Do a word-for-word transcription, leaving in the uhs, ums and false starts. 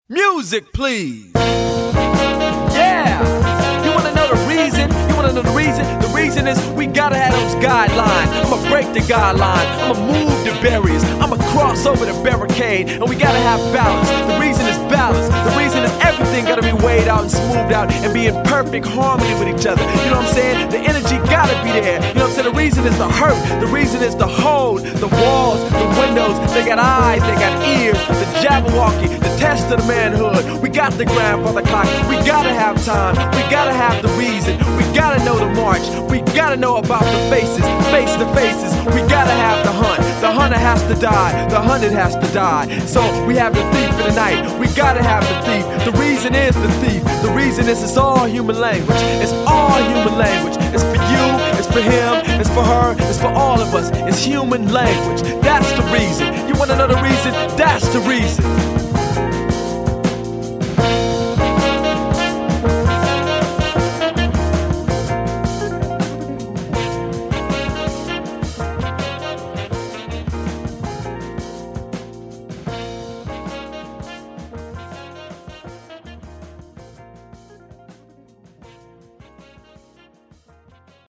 Music, please. Yeah. You wanna know the reason? You wanna know the reason? The reason is we gotta have those guidelines. I'ma break the guideline. I'ma move the barriers. I'ma cross over the barricade. And we gotta have balance. The reason is balance. The reason is everything gotta be weighed out and smoothed out and be in perfect harmony with each other. You know what I'm saying? The energy gotta be there. You know what I'm saying? The reason is the hurt. The reason is the hold. The walls, the windows, they got eyes, they got ears. The Jabberwocky, the test of the manhood. We got the grandfather clock. We gotta have time. We gotta have the reason. We gotta know the march. We gotta know about the faces, face to faces. We gotta have the hunt. The hunter has to die. The hunted has to die. So we have the thief in the night. We gotta have the thief. The reason is the thief. The reason is it's all human language. It's all human language. It's for you. It's for him. It's for her. It's for all of us. It's human language. That's the reason. You wanna know the reason? That's the reason.